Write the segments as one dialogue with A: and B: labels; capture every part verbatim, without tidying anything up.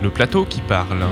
A: Le plateau qui parle.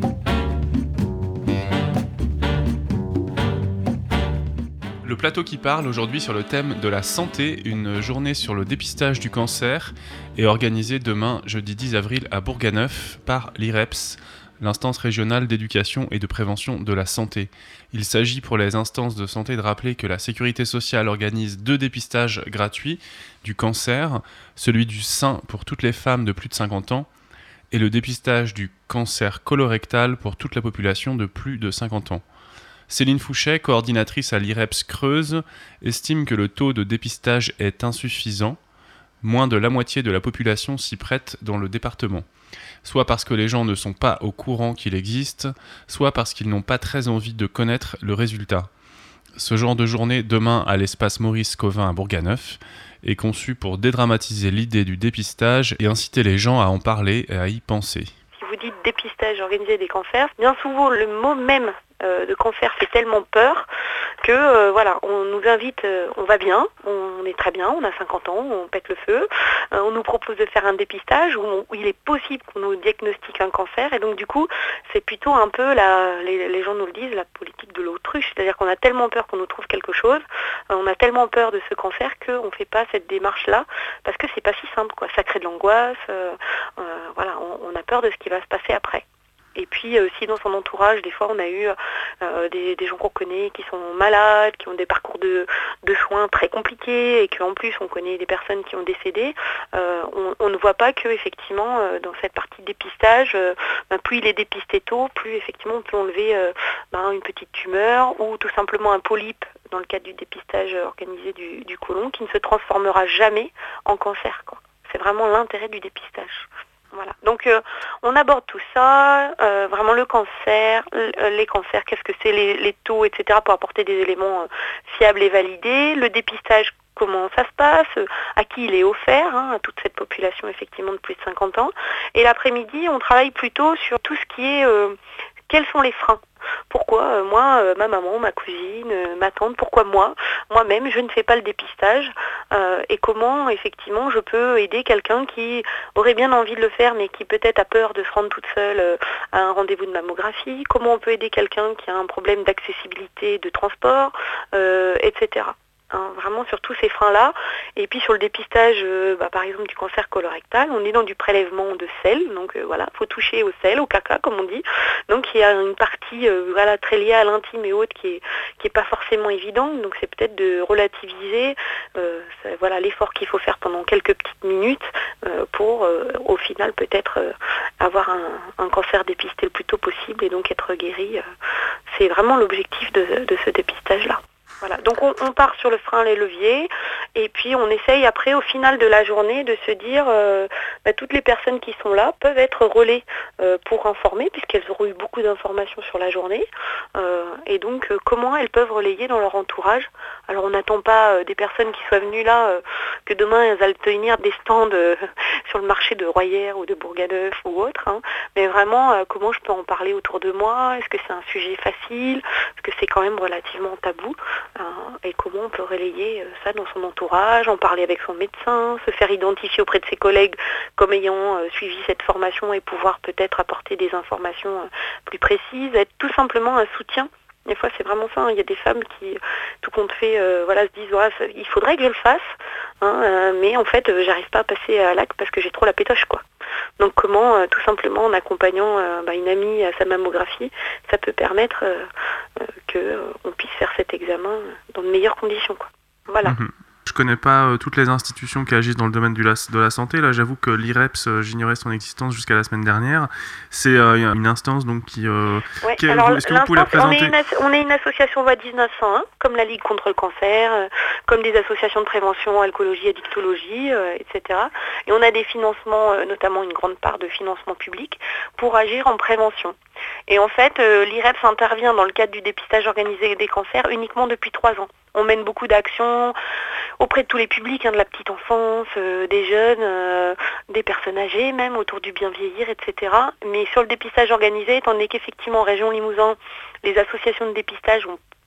A: Le plateau qui parle aujourd'hui sur le thème de la santé, une journée sur le dépistage du cancer est organisée demain, jeudi dix avril, à Bourganeuf par l'I R E P S, l'instance régionale d'éducation et de prévention de la santé. Il s'agit pour les instances de santé de rappeler que la Sécurité sociale organise deux dépistages gratuits du cancer, celui du sein pour toutes les femmes de plus de cinquante ans et le dépistage du cancer colorectal pour toute la population de plus de cinquante ans. Céline Fouchet, coordinatrice à l'I R E P S Creuse, estime que le taux de dépistage est insuffisant. Moins de la moitié de la population s'y prête dans le département. Soit parce que les gens ne sont pas au courant qu'il existe, soit parce qu'ils n'ont pas très envie de connaître le résultat. Ce genre de journée, demain à l'espace Maurice Covin à Bourganeuf, est conçu pour dédramatiser l'idée du dépistage et inciter les gens à en parler et à y penser.
B: Si vous dites dépistage organisé des cancers, bien souvent le mot même euh, de cancer fait tellement peur que euh, voilà, on nous invite, euh, on va bien, on est très bien, on a cinquante ans, on pète le feu, euh, on nous propose de faire un dépistage où, on, où il est possible qu'on nous diagnostique un cancer et donc du coup c'est plutôt un peu, la, les, les gens nous le disent, la politique de l'autruche, c'est-à-dire qu'on a tellement peur qu'on nous trouve quelque chose, euh, on a tellement peur de ce cancer qu'on ne fait pas cette démarche-là parce que c'est pas si simple, quoi. Ça crée de l'angoisse, euh, euh, voilà, on, on a peur de ce qui va se passer après. Et puis aussi dans son entourage, des fois on a eu euh, des, des gens qu'on connaît qui sont malades, qui ont des parcours de, de soins très compliqués et qu'en plus on connaît des personnes qui ont décédé. Euh, on, on ne voit pas que effectivement euh, dans cette partie de dépistage, euh, ben, plus il est dépisté tôt, plus effectivement on peut enlever euh, ben, une petite tumeur ou tout simplement un polype dans le cadre du dépistage organisé du, du côlon qui ne se transformera jamais en cancer, quoi. C'est vraiment l'intérêt du dépistage. Voilà. Donc euh, on aborde tout ça, euh, vraiment le cancer, les cancers, qu'est-ce que c'est, les, les taux, et cetera pour apporter des éléments euh, fiables et validés, le dépistage, comment ça se passe, euh, à qui il est offert, hein, à toute cette population effectivement de plus de cinquante ans. Et l'après-midi, on travaille plutôt sur tout ce qui est, euh, quels sont les freins. Pourquoi euh, moi, euh, ma maman, ma cousine, euh, ma tante, pourquoi moi, moi-même, je ne fais pas le dépistage euh, et comment, effectivement, je peux aider quelqu'un qui aurait bien envie de le faire mais qui peut-être a peur de se rendre toute seule euh, à un rendez-vous de mammographie, comment on peut aider quelqu'un qui a un problème d'accessibilité de transport, euh, et cetera. Hein, vraiment sur tous ces freins-là. Et puis sur le dépistage, euh, bah, par exemple du cancer colorectal, on est dans du prélèvement de sel, donc euh, voilà, faut toucher au sel, au caca comme on dit. Donc il y a une partie euh, voilà, très liée à l'intime et autres qui est, qui est pas forcément évidente, donc c'est peut-être de relativiser euh, voilà, l'effort qu'il faut faire pendant quelques petites minutes euh, pour euh, au final peut-être euh, avoir un, un cancer dépisté le plus tôt possible et donc être guéri. Euh, c'est vraiment l'objectif de, de ce dépistage-là. Voilà. Donc on, on part sur le frein, les leviers, et puis on essaye après au final de la journée de se dire euh, bah, toutes les personnes qui sont là peuvent être relais euh, pour informer, puisqu'elles auront eu beaucoup d'informations sur la journée, euh, et donc euh, comment elles peuvent relayer dans leur entourage. Alors on n'attend pas euh, des personnes qui soient venues là, euh, que demain elles allent tenir des stands euh, sur le marché de Royères ou de Bourganeuf ou autre, hein, mais vraiment euh, comment je peux en parler autour de moi, est-ce que c'est un sujet facile, est-ce que c'est quand même relativement tabou, et comment on peut relayer ça dans son entourage, en parler avec son médecin, se faire identifier auprès de ses collègues comme ayant suivi cette formation et pouvoir peut-être apporter des informations plus précises, être tout simplement un soutien. Des fois c'est vraiment ça, hein. Il y a des femmes qui, tout compte fait, euh, voilà, se disent ouais, ça, il faudrait que je le fasse, hein, euh, mais en fait euh, j'arrive pas à passer à l'acte parce que j'ai trop la pétoche, quoi. Donc comment, euh, tout simplement en accompagnant euh, bah, une amie à sa mammographie, ça peut permettre euh, euh, qu'on euh, puisse faire cet examen dans de meilleures conditions, quoi. Voilà.
A: Mmh. Je connais pas euh, toutes les institutions qui agissent dans le domaine du la, de la santé. Là, j'avoue que l'I R E P S, euh, j'ignorais son existence jusqu'à la semaine dernière. C'est euh, une instance donc qui. Euh,
B: ouais,
A: qui
B: alors,
A: est-ce que vous pouvez la présenter ?
B: on est, une as- on est une association Voix dix-neuf cent un, comme la Ligue contre le cancer, euh, comme des associations de prévention, alcoolologie, addictologie, euh, et cetera. Et on a des financements, euh, notamment une grande part de financement public, pour agir en prévention. Et en fait, euh, l'I R E P S intervient dans le cadre du dépistage organisé des cancers uniquement depuis trois ans. On mène beaucoup d'actions auprès de tous les publics, hein, de la petite enfance, euh, des jeunes, euh, des personnes âgées même, autour du bien vieillir, et cetera. Mais sur le dépistage organisé, étant donné qu'effectivement en région Limousin, les associations de dépistage ont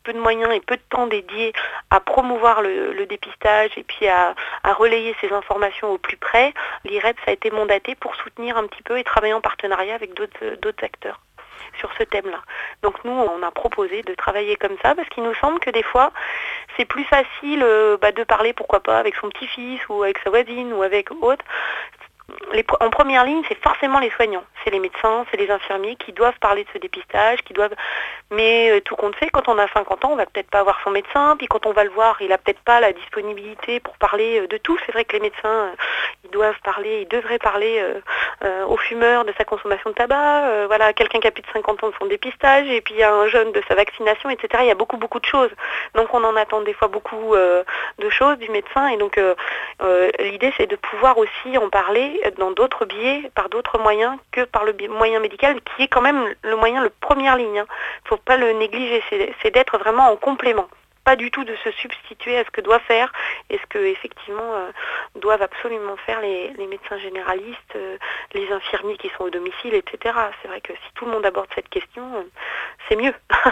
B: peu de moyens et peu de temps dédiés à promouvoir le, le dépistage et puis à, à relayer ces informations au plus près, l'I R E P S a été mandaté pour soutenir un petit peu et travailler en partenariat avec d'autres, d'autres acteurs sur ce thème-là. Donc nous, on a proposé de travailler comme ça parce qu'il nous semble que des fois, c'est plus facile euh, bah, de parler, pourquoi pas, avec son petit-fils ou avec sa voisine ou avec autre. Les, en première ligne, c'est forcément les soignants, c'est les médecins, c'est les infirmiers qui doivent parler de ce dépistage, qui doivent. Mais euh, tout compte fait, quand on a cinquante ans, on va peut-être pas avoir son médecin, puis quand on va le voir, il a peut-être pas la disponibilité pour parler euh, de tout. C'est vrai que les médecins, euh, ils doivent parler, ils devraient parler euh, euh, aux fumeurs de sa consommation de tabac, euh, voilà, quelqu'un qui a plus de cinquante ans de son dépistage, et puis un jeune de sa vaccination, et cetera. Il y a beaucoup beaucoup de choses. Donc on en attend des fois beaucoup euh, de choses du médecin, et donc euh, euh, l'idée c'est de pouvoir aussi en parler dans d'autres biais, par d'autres moyens que par le moyen médical, qui est quand même le moyen, le première ligne. Il hein. ne faut pas le négliger, c'est, c'est d'être vraiment en complément. Pas du tout de se substituer à ce que doit faire et ce que effectivement euh, doivent absolument faire les, les médecins généralistes, euh, les infirmiers qui sont au domicile, et cetera. C'est vrai que si tout le monde aborde cette question, euh, c'est mieux.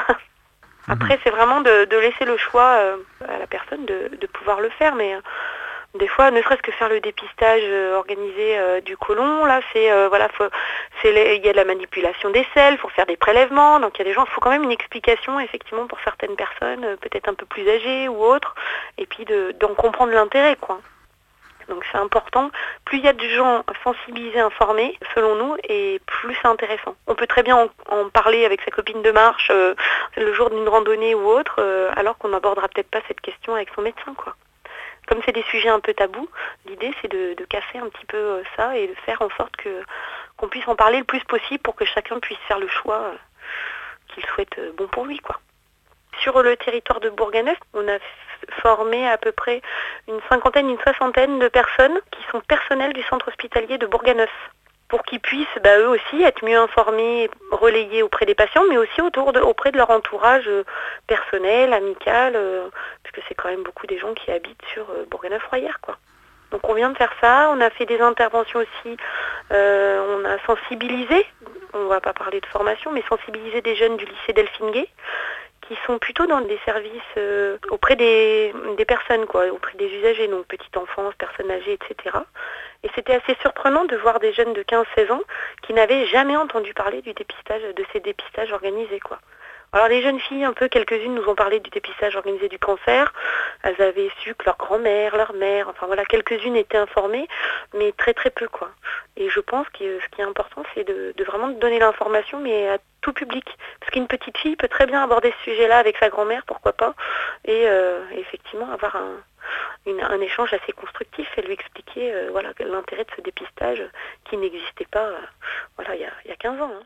B: Après, c'est vraiment de, de laisser le choix euh, à la personne de, de pouvoir le faire, mais euh, des fois, ne serait-ce que faire le dépistage euh, organisé euh, du côlon, là, c'est euh, voilà, faut, c'est les, il y a de la manipulation des selles, faut faire des prélèvements, donc il y a des gens, il faut quand même une explication, effectivement, pour certaines personnes, euh, peut-être un peu plus âgées ou autres, et puis de, d'en comprendre l'intérêt, quoi. Donc c'est important. Plus il y a de gens sensibilisés, informés, selon nous, et plus c'est intéressant. On peut très bien en, en parler avec sa copine de marche euh, le jour d'une randonnée ou autre, euh, alors qu'on n'abordera peut-être pas cette question avec son médecin, quoi. Comme c'est des sujets un peu tabous, l'idée c'est de, de casser un petit peu ça et de faire en sorte que, qu'on puisse en parler le plus possible pour que chacun puisse faire le choix qu'il souhaite bon pour lui, quoi. Sur le territoire de Bourganeuf, on a formé à peu près une cinquantaine, une soixantaine de personnes qui sont personnels du centre hospitalier de Bourganeuf, pour qu'ils puissent bah, eux aussi être mieux informés, relayés auprès des patients, mais aussi autour de, auprès de leur entourage euh, personnel, amical, euh, parce que c'est quand même beaucoup des gens qui habitent sur euh, Bourganeuf-Royères, quoi. Donc on vient de faire ça, on a fait des interventions aussi, euh, on a sensibilisé, on ne va pas parler de formation, mais sensibiliser des jeunes du lycée Delphine Gay, qui sont plutôt dans des services euh, auprès des, des personnes, quoi, auprès des usagers, donc petite enfance, personnes âgées, et cetera. Et c'était assez surprenant de voir des jeunes de quinze seize ans qui n'avaient jamais entendu parler du dépistage, de ces dépistages organisés, quoi. Alors les jeunes filles, un peu, quelques-unes nous ont parlé du dépistage organisé du cancer. Elles avaient su que leur grand-mère, leur mère, enfin voilà, quelques-unes étaient informées, mais très très peu, quoi. Et je pense que ce qui est important, c'est de, de vraiment donner l'information, mais à tout public. Parce qu'une petite fille peut très bien aborder ce sujet-là avec sa grand-mère, pourquoi pas, et euh, effectivement avoir un, une, un échange assez constructif et lui expliquer euh, voilà, l'intérêt de ce dépistage qui n'existait pas euh, voilà, il y a, il y a quinze ans. Hein.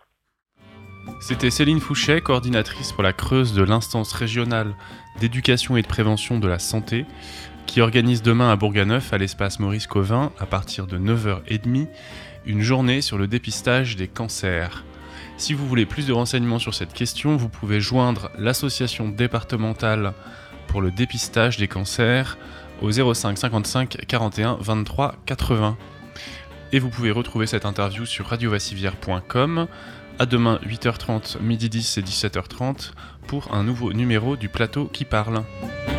A: C'était Céline Fouchet, coordinatrice pour la Creuse de l'instance régionale d'éducation et de prévention de la santé, qui organise demain à Bourganeuf, à l'espace Maurice Covin, à partir de neuf heures trente, une journée sur le dépistage des cancers. Si vous voulez plus de renseignements sur cette question, vous pouvez joindre l'association départementale pour le dépistage des cancers au zéro cinq cinquante-cinq quarante et un vingt-trois quatre-vingts. Et vous pouvez retrouver cette interview sur radio vassivière point com. À demain, huit heures trente, midi dix et dix-sept heures trente, pour un nouveau numéro du Plateau qui parle.